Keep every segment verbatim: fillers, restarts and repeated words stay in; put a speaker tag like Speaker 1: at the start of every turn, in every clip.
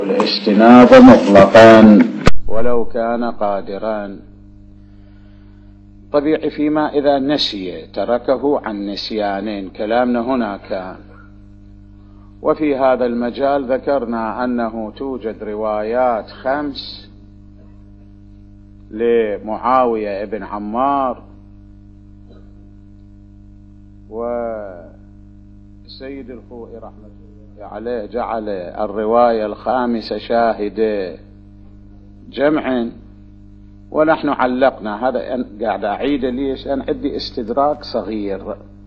Speaker 1: الاجتناب مطلقا ولو كان قادرا. طبيعي فيما إذا نسي تركه عن نسيانين، كلامنا هنا كان. وفي هذا المجال ذكرنا أنه توجد روايات خمس لمعاوية ابن عمار، والسيد الخوئي رحمة الله عليه جعل الرواية الخامسة شاهدة جمع، ونحن علقنا هذا. قاعد أعيد ليش؟ أنا عندي استدراك صغير.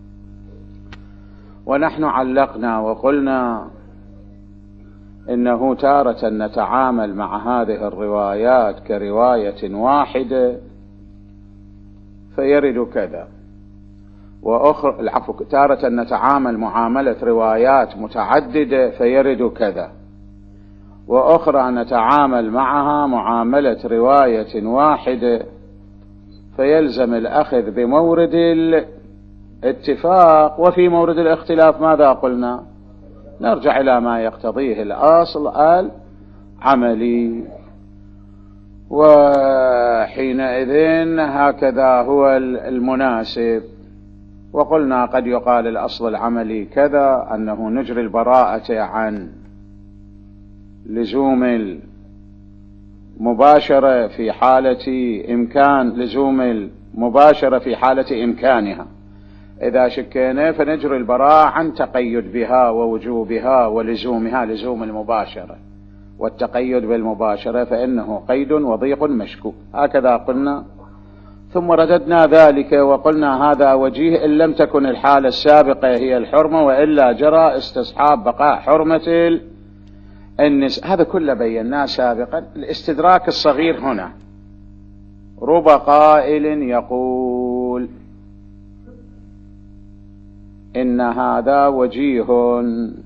Speaker 1: ونحن علقنا وقلنا إنه تارة نتعامل مع هذه الروايات كرواية واحدة فيرد كذا، وأخرى العفو تارة نتعامل معاملة روايات متعددة فيرد كذا، وأخرى نتعامل معها معاملة رواية واحدة فيلزم الأخذ بمورد الاتفاق. وفي مورد الاختلاف ماذا قلنا؟ نرجع إلى ما يقتضيه الأصل العملي، وحينئذ هكذا هو المناسب. وقلنا قد يقال الأصل العملي كذا، أنه نجري البراءة عن لزوم المباشرة في حالة إمكان لزوم المباشرة في حالة إمكانها. إذا شكينا فنجري البراءة عن تقيد بها ووجوبها ولزومها، لزوم المباشرة، والتقيد بالمباشرة فإنه قيد وضيق مشكوك. هكذا قلنا، ثم رددنا ذلك وقلنا هذا وجيه إن لم تكن الحالة السابقة هي الحرمة، وإلا جرى استصحاب بقاء حرمة النساء. هذا كله بيناه سابقا. الاستدراك الصغير هنا، رب قائل يقول إن هذا وجيه،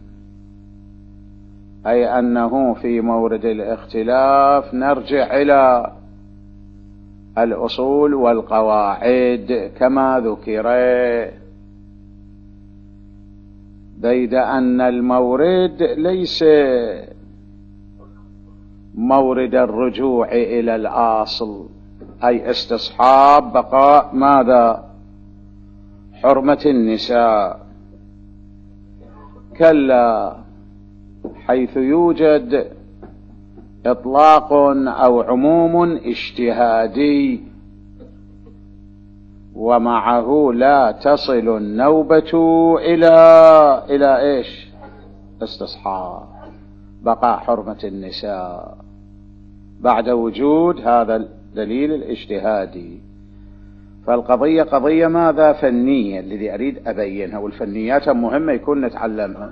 Speaker 1: أي أنه في مورد الاختلاف نرجع إلى الأصول والقواعد كما ذكر، بيد أن المورد ليس مورد الرجوع إلى الأصل، أي استصحاب بقاء ماذا؟ حرمة النساء. كلا، حيث يوجد إطلاق أو عموم اجتهادي ومعه لا تصل النوبة إلى إلى إيش؟ استصحاب بقاء حرمة النساء بعد وجود هذا الدليل الاجتهادي. فالقضية قضية ماذا؟ فنية، الذي أريد أبينها، والفنيات مهمة يكون نتعلمها،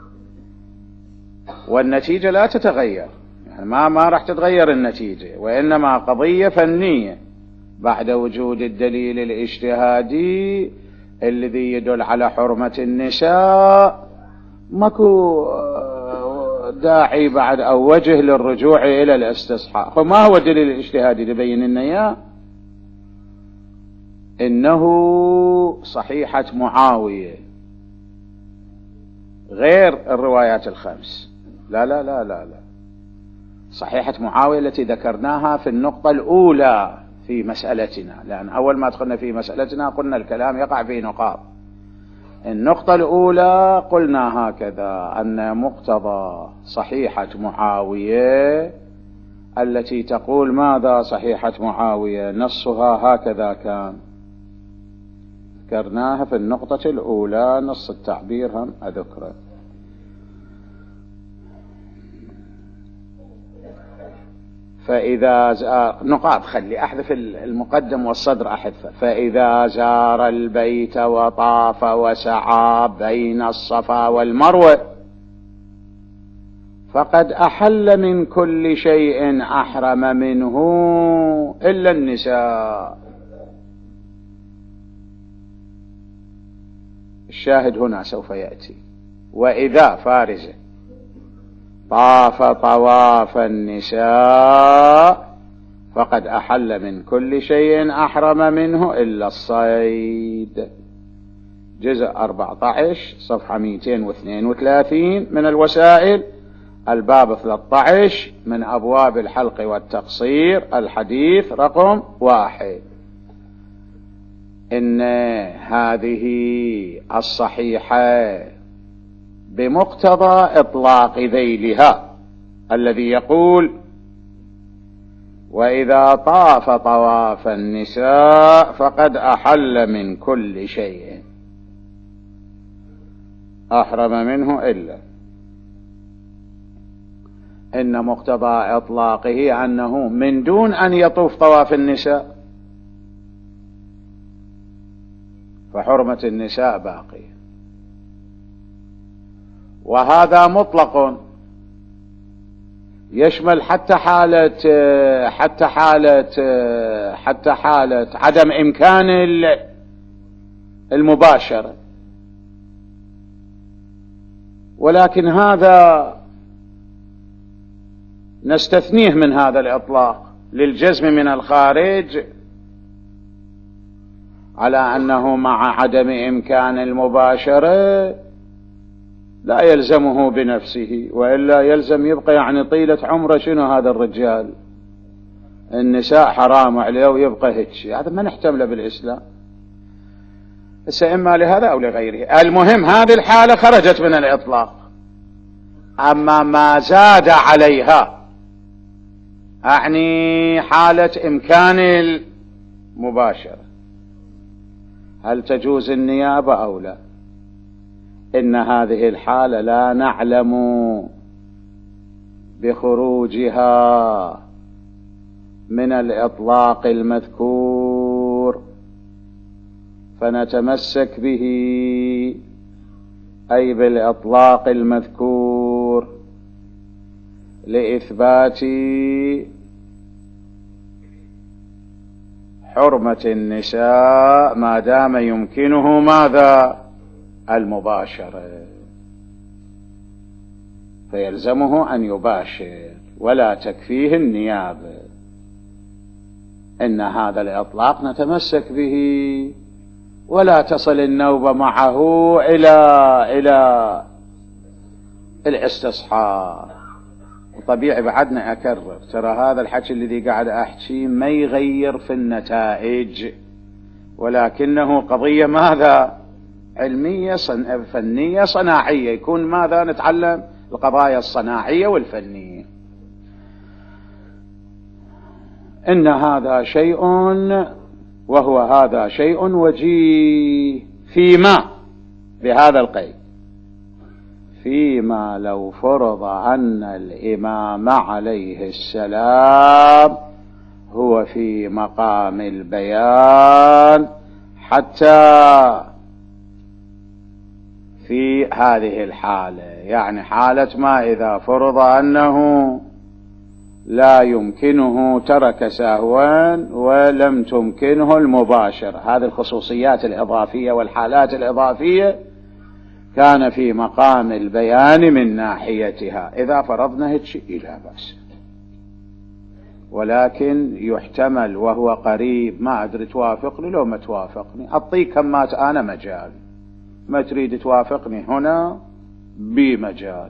Speaker 1: والنتيجة لا تتغير، يعني ما ما راح تتغير النتيجة، وإنما قضية فنية بعد وجود الدليل الاجتهادي الذي يدل على حرمة النساء. ماكو داعي بعد أو وجه للرجوع إلى الاستصحاب. فما هو الدليل الاجتهادي لبين لنا إياه؟ إنه صحيحة معاوية غير الروايات الخمس. لا لا لا لا لا صحيحة معاوية التي ذكرناها في النقطة الأولى في مسألتنا، لأن أول ما دخلنا في مسألتنا قلنا الكلام يقع في نقاط. النقطة الأولى قلنا هكذا، أن مقتضى صحيحة معاوية التي تقول ماذا؟ صحيحة معاوية نصها هكذا كان، ذكرناها في النقطة الأولى، نص التعبير هم أذكره. فإذا زار نقاط، خلي أحذف المقدم والصدر أحذفه. فإذا زار البيت وطاف وسعى بين الصفا والمروة فقد أحل من كل شيء أحرم منه إلا النساء. الشاهد هنا سوف يأتي. وإذا فارزة طاف طواف النساء فقد أحل من كل شيء أحرم منه إلا الصيد. جزء أربعة عشر صفحة مئتين واثنين وثلاثين من الوسائل، الباب ثلاثة عشر من أبواب الحلق والتقصير، الحديث رقم واحد. إن هذه الصحيحة بمقتضى إطلاق ذيلها الذي يقول: وإذا طاف طواف النساء فقد أحل من كل شيء أحرم منه إلا. إن مقتضى إطلاقه أنه من دون أن يطوف طواف النساء، فحرمة النساء باقية، وهذا مطلق يشمل حتى حالة حتى حالة حتى حالة عدم إمكان المباشرة. ولكن هذا نستثنيه من هذا الإطلاق للجزم من الخارج على أنه مع عدم إمكان المباشرة لا يلزمه بنفسه، وإلا يلزم يبقى يعني طيلة عمره شنو هذا الرجال، النساء حرام عليه ويبقى هيك. هذا ما نحتمله بالإسلام، بس إما لهذا أو لغيره. المهم هذه الحالة خرجت من الإطلاق. أما ما زاد عليها أعني حالة إمكان المباشرة، هل تجوز النيابة أو لا؟ إن هذه الحالة لا نعلم بخروجها من الإطلاق المذكور، فنتمسك به أي بالإطلاق المذكور لإثبات حرمة النساء ما دام يمكنه ماذا؟ المباشرة، فيلزمه أن يباشر ولا تكفيه النيابة. إن هذا الإطلاق نتمسك به، ولا تصل النوبة معه إلى إلى الاستصحاب. وطبيعي بعدنا أكرر، ترى هذا الحكي الذي قاعد أحكي ما يغير في النتائج، ولكنه قضية ماذا؟ علمية صن... فنية صناعية. يكون ماذا؟ نتعلم القضايا الصناعية والفنية. إن هذا شيء، وهو هذا شيء وجيه فيما بهذا القيد، فيما لو فرض أن الإمام عليه السلام هو في مقام البيان، حتى في هذه الحالة، يعني حالة ما إذا فرض أنه لا يمكنه ترك سهوا ولم تمكنه المباشرة، هذه الخصوصيات الإضافية والحالات الإضافية كان في مقام البيان من ناحيتها. إذا فرضنا هيك شيء لا بأس، ولكن يحتمل وهو قريب، ما أدري توافقني لو ما توافقني أعطيك كمات أنا مجال، ما تريد توافقني هنا بمجال.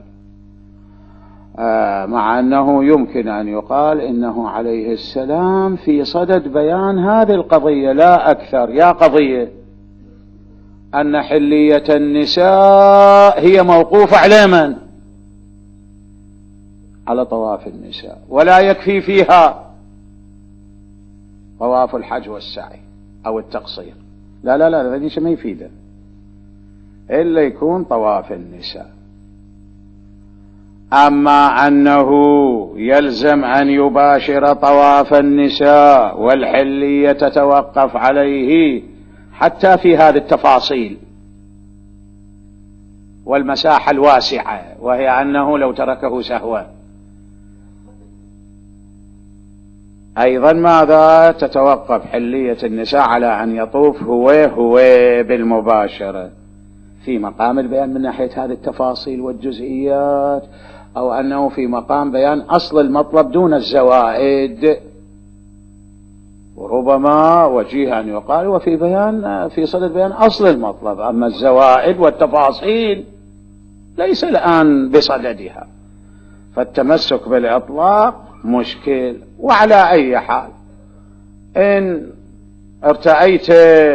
Speaker 1: آه مع أنه يمكن أن يقال إنه عليه السلام في صدد بيان هذه القضية لا أكثر. يا قضية أن حلية النساء هي موقوفة على من؟ على طواف النساء، ولا يكفي فيها طواف الحج والسعي أو التقصير. لا لا لا، هذا ما يفيده إلا يكون طواف النساء. أما أنه يلزم أن يباشر طواف النساء والحلية تتوقف عليه حتى في هذه التفاصيل والمساحة الواسعة، وهي أنه لو تركه سهوا أيضا ماذا؟ تتوقف حلية النساء على أن يطوف هو هو بالمباشرة في مقام البيان من ناحية هذه التفاصيل والجزئيات، أو أنه في مقام بيان أصل المطلب دون الزوائد. وربما وجيه أن يقال وفي بيان في صدد بيان أصل المطلب، أما الزوائد والتفاصيل ليس الآن بصددها. فالتمسك بالإطلاق مشكل. وعلى أي حال إن ارتأيت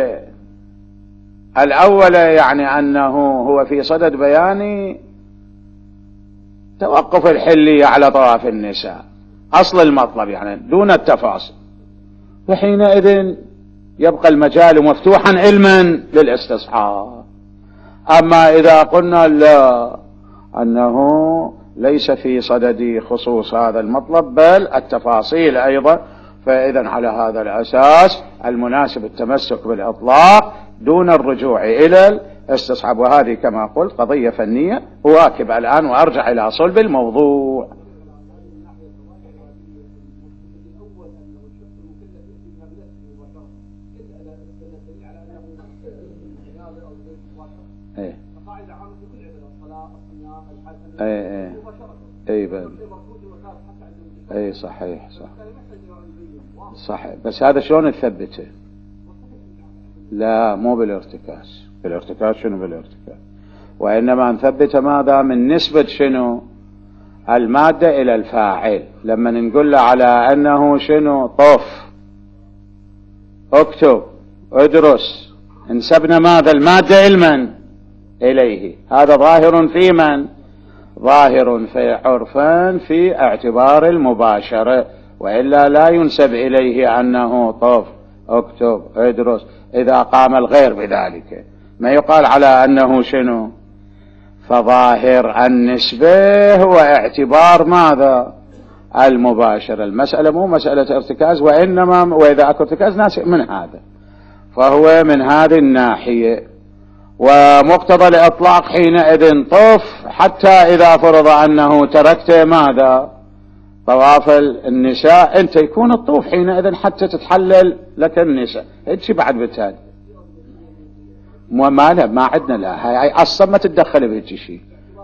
Speaker 1: الأول يعني أنه هو في صدد بيان توقف الحلية على طواف النساء أصل المطلب يعني دون التفاصيل، وحينئذ يبقى المجال مفتوحا علما للاستصحاب. أما إذا قلنا لا أنه ليس في صدد خصوص هذا المطلب بل التفاصيل أيضا، فإذا على هذا الأساس المناسب التمسك بالإطلاق دون الرجوع إلى الاستصحاب. وهذه كما قلت قضية فنية أواكب الآن وأرجع إلى صلب الموضوع. ايه ايه ايه ايه بل. ايه صحيح صح صحيح. بس هذا شلون نثبته؟ لا مو بالارتكاز. بالارتكاز شنو بالارتكاز؟ وإنما نثبت ماذا؟ من نسبة شنو؟ المادة إلى الفاعل. لما نقول له على أنه شنو؟ طف، اكتب، ادرس، انسبنا ماذا؟ المادة علما إليه. هذا ظاهر في من؟ ظاهر في عرفان في اعتبار المباشرة، وإلا لا ينسب إليه أنه طف، اكتب، ادرس إذا قام الغير بذلك، ما يقال على أنه شنو. فظاهر النسبة هو اعتبار ماذا؟ المباشرة. المسألة مو مسألة ارتكاز، وإنما وإذا أكو ارتكاز ناشئ من هذا، فهو من هذه الناحية. ومقتضى الإطلاق حينئذ طف، حتى إذا فرض أنه تركت ماذا؟ طواف النساء، أنت يكون الطوف حينئذ حتى تتحلل لك النساء. هيك بعد بالتالي ما لا ما عندنا لا، هاي أصلا ما تتدخل بهيك شيء.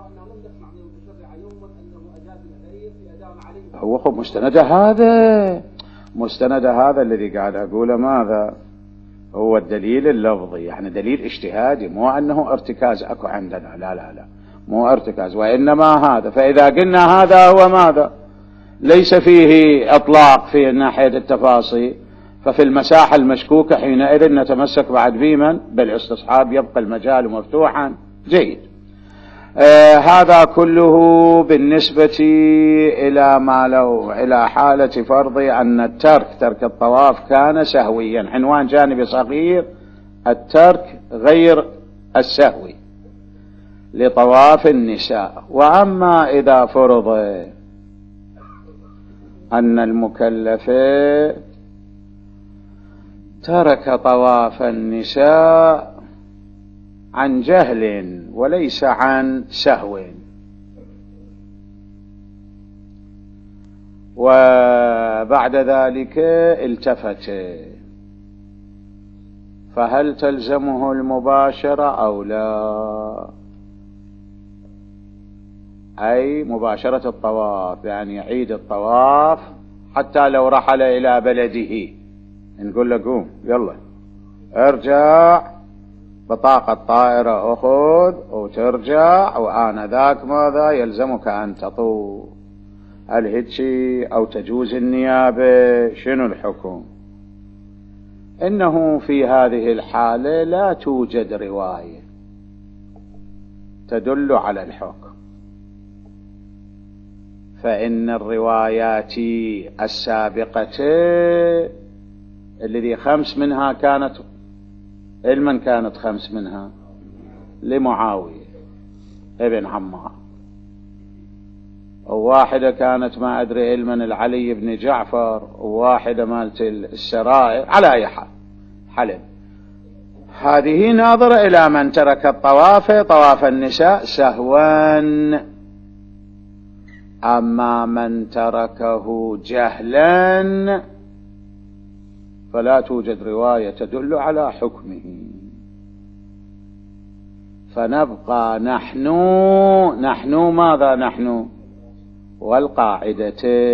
Speaker 1: هو خب مستند هذا مستند هذا الذي قاعد أقوله ماذا؟ هو الدليل اللفظي، يعني دليل اجتهادي، مو أنه ارتكاز أكو عندنا، لا لا لا مو ارتكاز، وإنما هذا. فإذا قلنا هذا هو ماذا؟ ليس فيه إطلاق في ناحية التفاصيل، ففي المساحة المشكوكة حينئذ نتمسك بعد بمن؟ بالاستصحاب، يبقى المجال مفتوحا. جيد. آه هذا كله بالنسبة إلى ما لو إلى حالة فرض أن الترك ترك الطواف كان سهويا. عنوان جانبي صغير: الترك غير السهوي لطواف النساء. وأما إذا فرض أن المكلف ترك طواف النساء عن جهل وليس عن سهو، وبعد ذلك التفت، فهل تلزمه المباشرة أو لا؟ أي مباشرة الطواف، يعني يعيد الطواف حتى لو رحل إلى بلده، نقول له قوم يلا ارجع بطاقة طائرة أخذ وترجع، وآنذاك ماذا يلزمك أن تطوف. هل هيجي أو تجوز النيابة؟ شنو الحكم؟ إنه في هذه الحالة لا توجد رواية تدل على الحكم، فإن الروايات السابقة الذي خمس منها كانت علما، كانت خمس منها لمعاوية ابن عمار، وواحدة كانت ما أدري علما العلي بن جعفر، وواحدة مالت السرائر، على أي حال حلب. هذه ناظرة إلى من ترك الطواف طواف النساء سهوا. أما من تركه جهلا فلا توجد رواية تدل على حكمه. فنبقى نحن نحن ماذا نحن والقاعدة.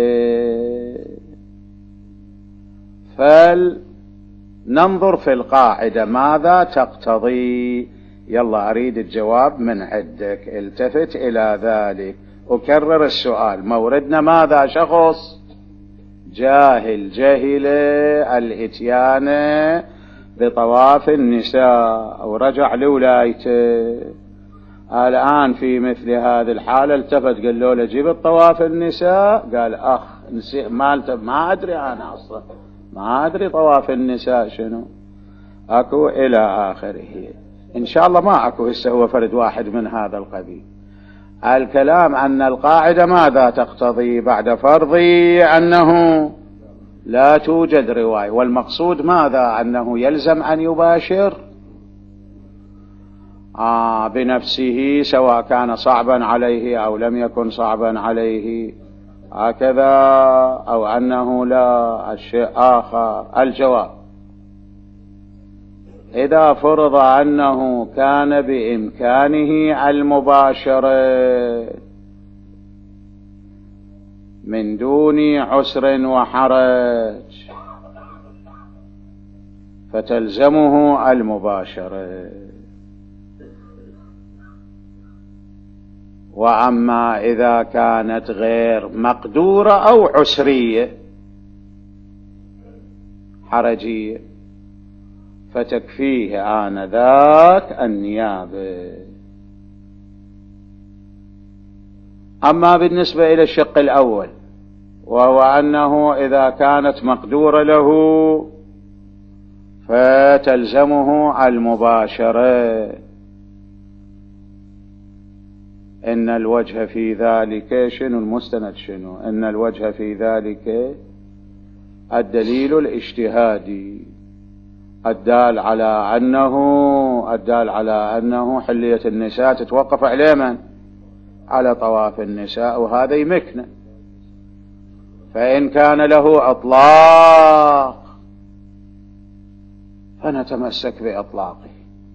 Speaker 1: فلننظر في القاعدة ماذا تقتضي. يلا أريد الجواب من عندك. التفت إلى ذلك أكرر السؤال، موردنا ماذا؟ شخص جاهل جهل الإتيان بطواف النساء ورجع لولايته، الآن في مثل هذه الحالة التفت قال له جيب الطواف النساء، قال أخ ما, ما أدري أنا أصلا ما أدري طواف النساء شنو أكو إلى آخره. إن شاء الله ما أكو هسه هو فرد واحد من هذا القبيل. الكلام أن القاعدة ماذا تقتضي بعد فرضي؟ أنه لا توجد رواية، والمقصود ماذا؟ أنه يلزم أن يباشر آه بنفسه سواء كان صعبا عليه أو لم يكن صعبا عليه هكذا، أو أنه لا الشيء آخر. الجواب: إذا فرض أنه كان بإمكانه المباشرة من دون عسر وحرج فتلزمه المباشرة، وأما إذا كانت غير مقدورة أو عسرية حرجية فتكفيه آنذاك النيابة. أما بالنسبة إلى الشق الأول وهو أنه إذا كانت مقدورة له فتلزمه المباشرة، إن الوجه في ذلك شنو؟ المستند شنو؟ إن الوجه في ذلك الدليل الاجتهادي الدال على أنه الدال على أنه حلية النساء تتوقف على من؟ على طواف النساء، وهذا يمكنه. فإن كان له إطلاق فنتمسك بإطلاقه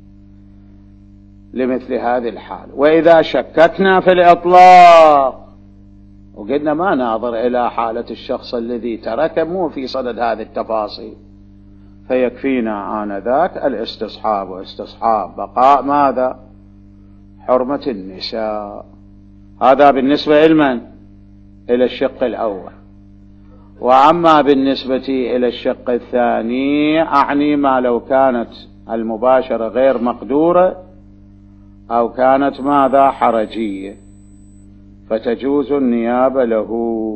Speaker 1: لمثل هذه الحال. وإذا شككنا في الإطلاق وقلنا ما ناظر إلى حالة الشخص الذي ترك مو في صدد هذه التفاصيل فيكفينا آنذاك الاستصحاب، واستصحاب بقاء ماذا؟ حرمة النساء. هذا بالنسبة لمن؟ إلى الشق الأول. وأما بالنسبة إلى الشق الثاني أعني ما لو كانت المباشرة غير مقدورة أو كانت ماذا؟ حرجية فتجوز النيابة له.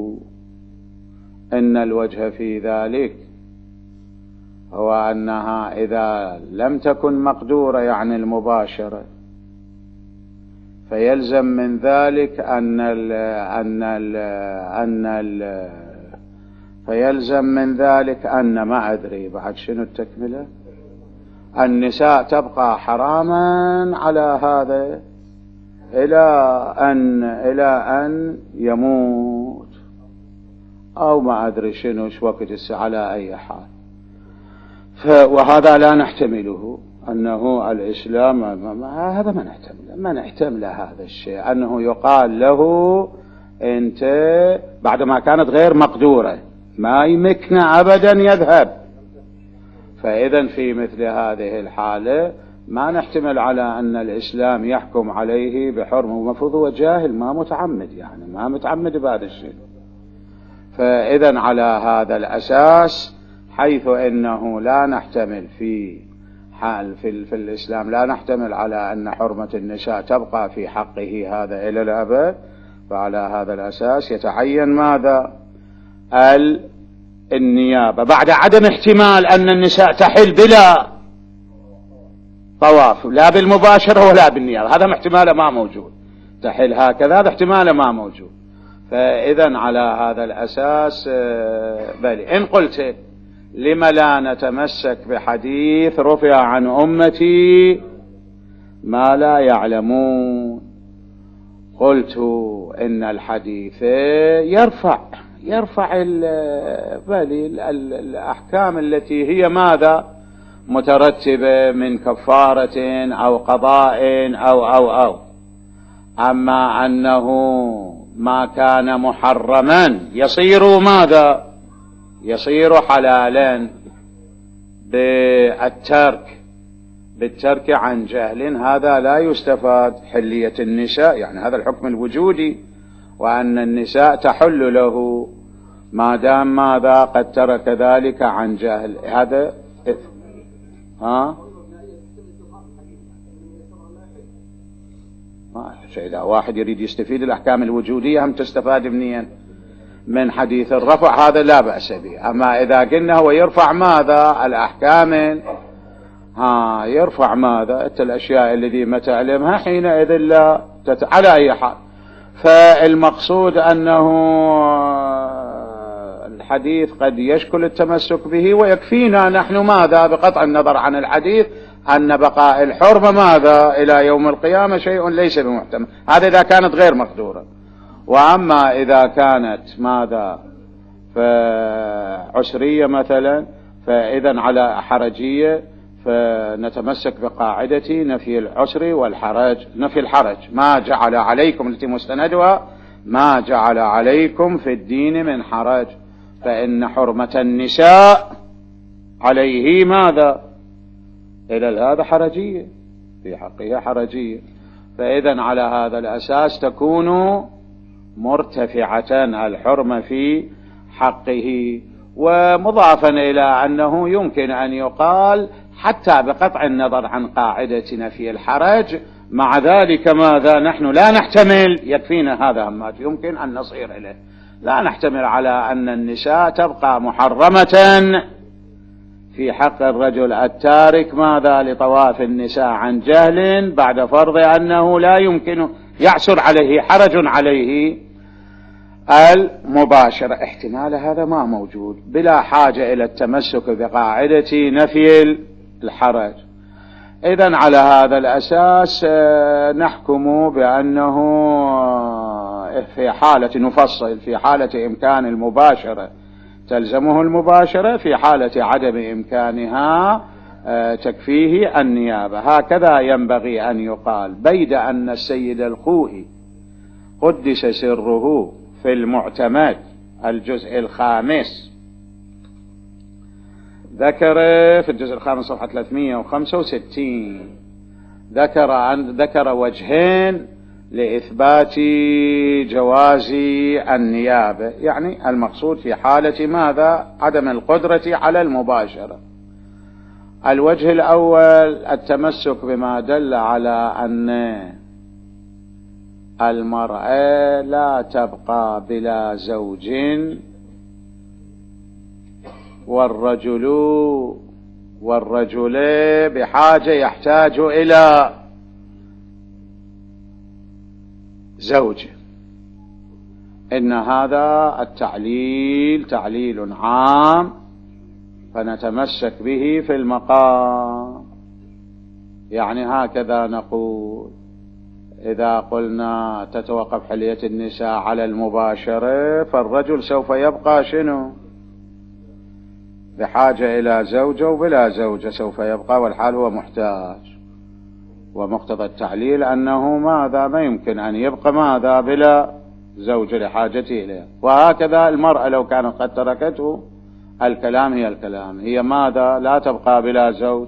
Speaker 1: إن الوجه في ذلك هو أنها إذا لم تكن مقدورة يعني المباشرة فيلزم من ذلك أن ال أن ال أن ال فيلزم من ذلك أن ما أدري بعد شنو التكملة، النساء تبقى حراما على هذا إلى أن إلى أن يموت أو ما أدري شنو شو وقت على أي حال. وهذا لا نحتمله، أنه الإسلام ما ما هذا ما نحتمله ما نحتمله هذا الشيء، أنه يقال له أنت بعدما كانت غير مقدورة ما يمكن أبدا يذهب. فإذا في مثل هذه الحالة ما نحتمل على أن الإسلام يحكم عليه بحرمة، ومفروض هو جاهل ما متعمد، يعني ما متعمد بهذا الشيء. فإذا على هذا الأساس حيث إنه لا نحتمل في حال في, في الإسلام لا نحتمل على أن حرمة النساء تبقى في حقه هذا إلى الأبد، فعلى هذا الأساس يتعين ماذا؟ النيابة بعد عدم احتمال أن النساء تحل بلا طواف لا بالمباشرة ولا بالنيابة، هذا احتماله ما موجود. تحل هكذا هذا احتماله ما موجود. فإذا على هذا الأساس بل إن قلت لما لا نتمسك بحديث رفع عن أمتي ما لا يعلمون، قلت إن الحديث يرفع يرفع الأحكام التي هي ماذا؟ مترتبة من كفارة أو قضاء أو أو أو أما أنه ما كان محرما يصير ماذا؟ يصير حلالا بالترك بالترك عن جهل. هذا لا يستفاد حلية النساء، يعني هذا الحكم الوجودي، وأن النساء تحل له ما دام ماذا قد ترك ذلك عن جهل. هذا ها ما شيء. إذا واحد يريد يستفيد الأحكام الوجودية هم تستفاد منين؟ من حديث الرفع، هذا لا بأس به. أما إذا قلنا هو يرفع ماذا الأحكام، ها يرفع ماذا الأشياء التي ما تعلمها حينئذ لا تت... على أي حال. فالمقصود أنه الحديث قد يشكل التمسك به، ويكفينا نحن ماذا بقطع النظر عن الحديث أن بقاء الحرمة ماذا إلى يوم القيامة شيء ليس بمحتمل. هذا إذا كانت غير مقدورة. وأما إذا كانت ماذا فعسرية مثلا، فإذا على حرجية، فنتمسك بقاعدة نفي العسر والحرج. نفي الحرج ما جعل عليكم التي مستندها ما جعل عليكم في الدين من حرج، فإن حرمة النساء عليه ماذا إلى هذا حرجية، في حقها حرجية. فإذا على هذا الأساس تكون مرتفعة الحرمة في حقه. ومضافا إلى أنه يمكن أن يقال حتى بقطع النظر عن قاعدة نفي الحرج، مع ذلك ماذا نحن لا نحتمل، يكفينا هذا ما يمكن أن نصير إليه، لا نحتمل على أن النساء تبقى محرمة في حق الرجل التارك ماذا لطواف النساء عن جهل، بعد فرض أنه لا يمكن يعسر عليه حرج عليه المباشرة. احتمال هذا ما موجود، بلا حاجة إلى التمسك بقاعدة نفي الحرج. إذن على هذا الأساس نحكم بأنه في حالة نفصل في حالة إمكان المباشرة تلزمه المباشرة، في حالة عدم إمكانها تكفيه النيابة. هكذا ينبغي أن يقال. بيد أن السيد الخوئي قدس سره في المعتمد الجزء الخامس ذكر في الجزء الخامس صفحة ثلاثمائة وخمسة وستين ذكر عن ذكر وجهين لإثبات جواز النيابة، يعني المقصود في حالة ماذا عدم القدرة على المباشرة. الوجه الأول التمسك بما دل على أن المرأة لا تبقى بلا زوج، والرجل والرجل بحاجة يحتاج إلى زوج. إن هذا التعليل تعليل عام فنتمسك به في المقام. يعني هكذا نقول إذا قلنا تتوقف حلية النساء على المباشرة، فالرجل سوف يبقى شنو بحاجة إلى زوجة، وبلا زوجة سوف يبقى والحال هو محتاج. ومقتضى التعليل أنه ماذا ما يمكن أن يبقى ماذا بلا زوجة لحاجته إليه. وهكذا المرأة لو كانت قد تركته، الكلام هي الكلام، هي ماذا لا تبقى بلا زوج،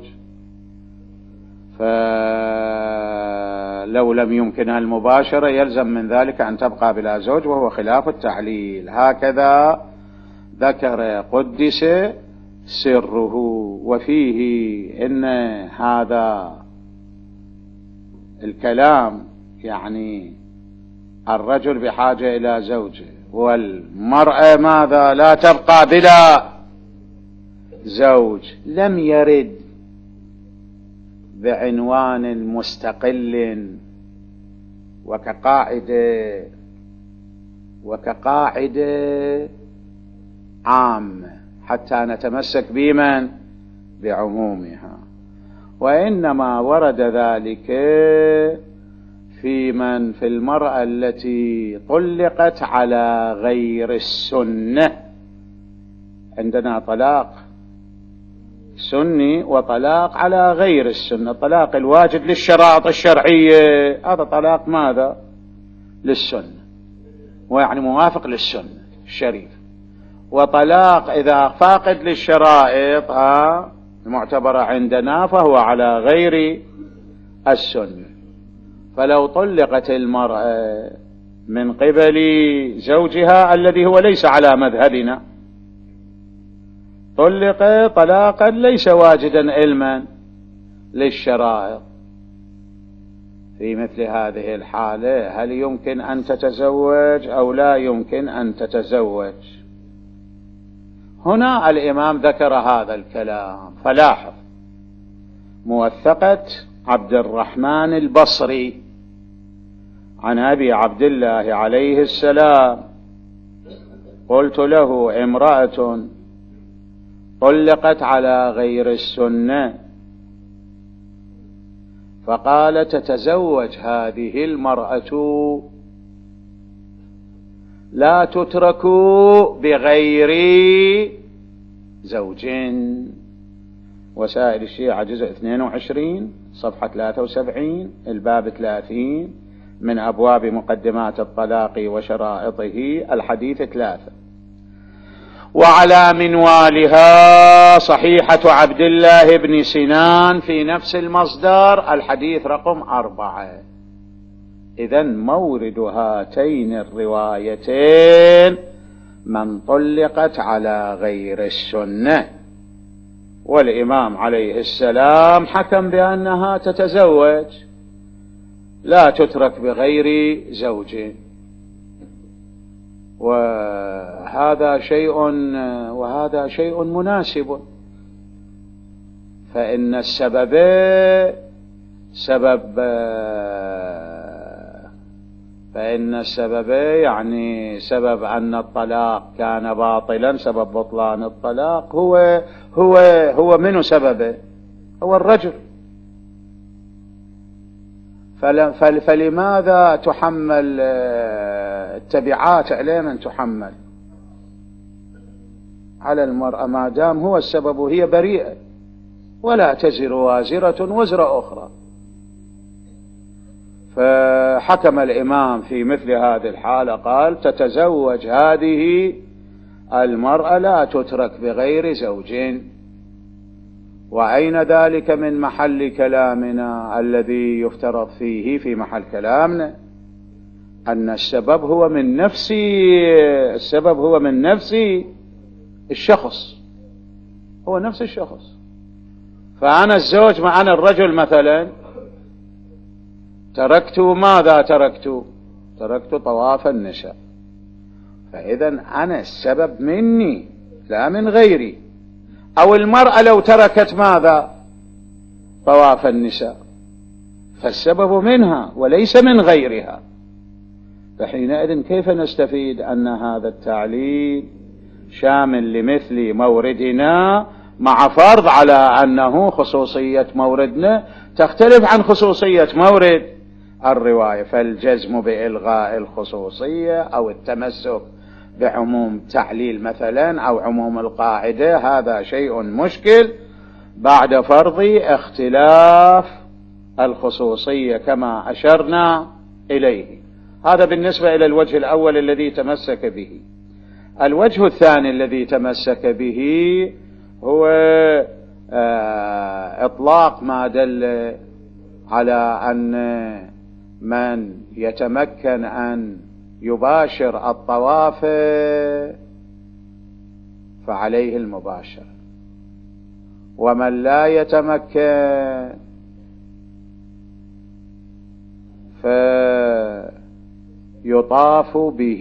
Speaker 1: فلو لم يمكنها المباشرة يلزم من ذلك أن تبقى بلا زوج، وهو خلاف التعليل. هكذا ذكر قدس سره. وفيه إن هذا الكلام يعني الرجل بحاجة إلى زوجه، والمرأة ماذا لا تبقى بلا زوج، لم يرد بعنوان مستقل وكقاعدة وكقاعدة عامة حتى نتمسك بمن بعمومها، وإنما ورد ذلك في من في المرأة التي طلقت على غير السنة. عندنا طلاق سني وطلاق على غير السنة. طلاق الواجد للشرائط الشرعية هذا طلاق ماذا للسنة، ويعني موافق للسنة الشريف. وطلاق إذا فاقد للشرائط ها المعتبرة عندنا فهو على غير السنة. فلو طلقت المرأة من قبل زوجها الذي هو ليس على مذهبنا، طلق طلاقا ليس واجدا علما للشرائع، في مثل هذه الحالة هل يمكن أن تتزوج أو لا يمكن أن تتزوج؟ هنا الإمام ذكر هذا الكلام، فلاحظ موثقة عبد الرحمن البصري عن أبي عبد الله عليه السلام: قلت له: امرأة طلقت على غير السنة، فقال: تتزوج هذه المرأة، لا تترك بغير زوج. وسائل الشيعة جزء اثنين وعشرين صفحة ثلاثة وسبعين الباب ثلاثين من أبواب مقدمات الطلاق وشرائطه الحديث ثلاثة. وعلى منوالها صحيحة عبد الله بن سنان في نفس المصدر الحديث رقم أربعة. إذن مورد هاتين الروايتين من طلقت على غير السنة، والإمام عليه السلام حكم بأنها تتزوج، لا تترك بغير زوج. وهذا شيء وهذا شيء مناسب، فإن السبب سبب فإن السبب يعني سبب أن الطلاق كان باطلا، سبب بطلان الطلاق هو هو هو منه سببه هو الرجل، فلماذا تحمل التبعات عليه من تحمل على المرأة ما دام هو السبب وهي بريئة، ولا تزر وازرة وزر أخرى. فحكم الإمام في مثل هذه الحالة قال: تتزوج هذه المرأة، لا تترك بغير زوج. وأين ذلك من محل كلامنا الذي يفترض فيه في محل كلامنا أن السبب هو من نفس السبب هو من نفس الشخص، هو نفس الشخص. فأنا الزوج مع أنا الرجل مثلا تركت ماذا تركت تركت طواف النساء، فإذا أنا السبب مني لا من غيري. أو المرأة لو تركت ماذا طواف النساء، فالسبب منها وليس من غيرها. فحينئذ كيف نستفيد أن هذا التعليل شامل لمثل موردنا، مع فرض على أنه خصوصية موردنا تختلف عن خصوصية مورد الرواية؟ فالجزم بإلغاء الخصوصية أو التمسك بعموم تعليل مثلا أو عموم القاعدة هذا شيء مشكل بعد فرض اختلاف الخصوصية كما أشرنا إليه. هذا بالنسبة إلى الوجه الأول الذي تمسك به. الوجه الثاني الذي تمسك به هو إطلاق ما دل على أن من يتمكن أن يباشر الطواف فعليه المباشرة، ومن لا يتمكن فيطاف به،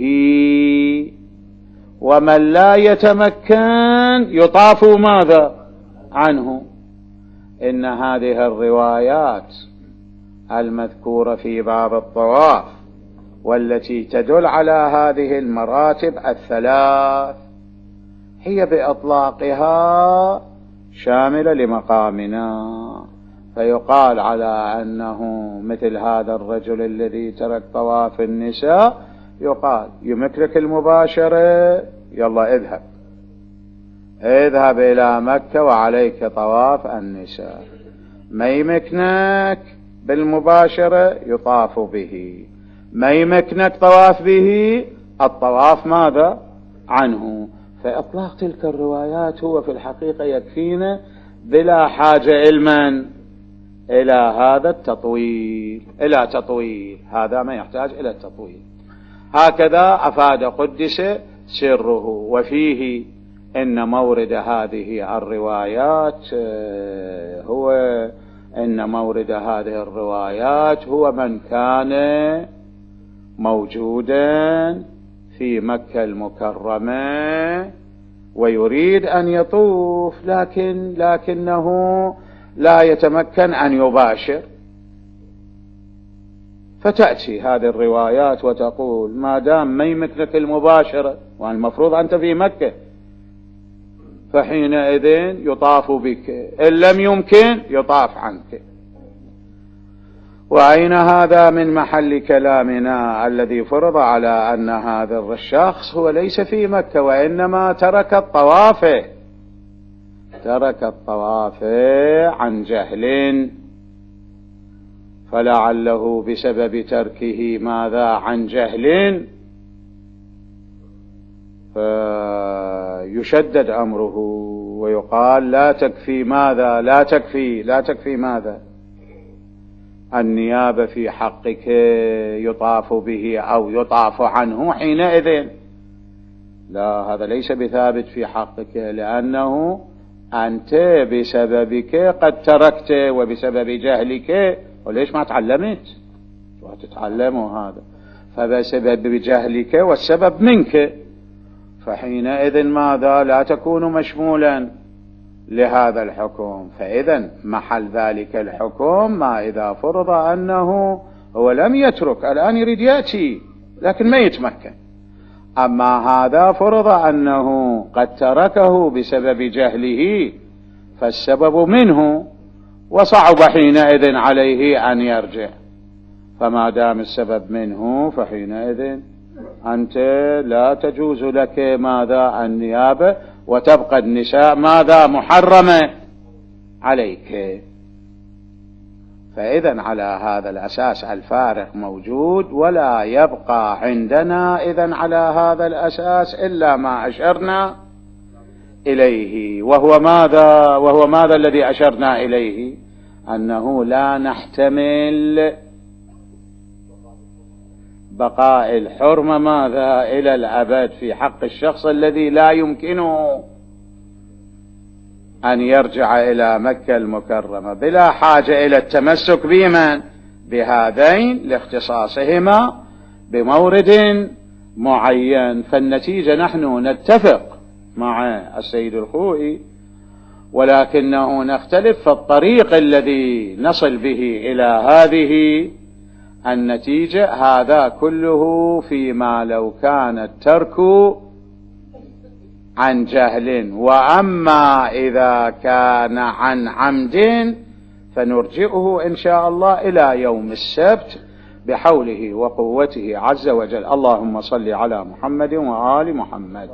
Speaker 1: ومن لا يتمكن يطاف ماذا عنه. إن هذه الروايات المذكورة في باب الطواف والتي تدل على هذه المراتب الثلاث هي بإطلاقها شاملة لمقامنا، فيقال على أنه مثل هذا الرجل الذي ترك طواف النساء يقال يمكنك المباشرة، يلا اذهب اذهب إلى مكة وعليك طواف النساء. ما يمكنك بالمباشرة يطاف به، ما يمكنك طواف به الطواف ماذا عنه. فإطلاق تلك الروايات هو في الحقيقة يكفينا بلا حاجة علما إلى هذا التطويل إلى تطويل، هذا ما يحتاج إلى التطويل. هكذا أفاد قدس سره. وفيه إن مورد هذه الروايات هو إن مورد هذه الروايات هو من كان موجودا في مكة المكرمة ويريد أن يطوف، لكن لكنه لا يتمكن أن يباشر، فتأتي هذه الروايات وتقول ما دام ما يمكنك المباشرة والمفروض أنت في مكة، فحينئذ يطاف بك، إن لم يمكن يطاف عنك. وأين هذا من محل كلامنا الذي فرض على أن هذا الشخص هو ليس في مكة وإنما ترك الطواف ترك الطواف عن جهل، فلعله بسبب تركه ماذا عن جهل فيشدد أمره ويقال لا تكفي ماذا لا تكفي لا تكفي ماذا النيابة في حقك يطاف به أو يطاف عنه حينئذ. لا، هذا ليس بثابت في حقك، لأنه أنت بسببك قد تركت وبسبب جهلك، وليش ما تعلمت وتتعلموا هذا، فبسبب جهلك والسبب منك، فحينئذ ماذا لا تكون مشمولا لهذا الحكم. فإذا محل ذلك الحكم ما إذا فرض أنه هو لم يترك، الآن يريد يأتي لكن ما يتمكن، أما هذا فرض أنه قد تركه بسبب جهله فالسبب منه وصعب حينئذ عليه أن يرجع، فما دام السبب منه فحينئذ أنت لا تجوز لك ماذا النيابة، وتبقى النساء ماذا محرمة عليك. فإذا على هذا الأساس الفارق موجود، ولا يبقى عندنا إذن على هذا الأساس إلا ما أشرنا إليه، وهو ماذا وهو ماذا الذي أشرنا إليه؟ أنه لا نحتمل بقاء الحرمة ماذا إلى الأبد في حق الشخص الذي لا يمكنه أن يرجع إلى مكة المكرمة بلا حاجة إلى التمسك بمن بهذين لاختصاصهما بمورد معين. فالنتيجة نحن نتفق مع السيد الخوئي، ولكنه نختلف في الطريق الذي نصل به إلى هذه النتيجة. هذا كله فيما لو كان الترك عن جهل، وأما إذا كان عن عمد فنرجئه إن شاء الله إلى يوم السبت بحوله وقوته عز وجل. اللهم صل على محمد وآل محمد.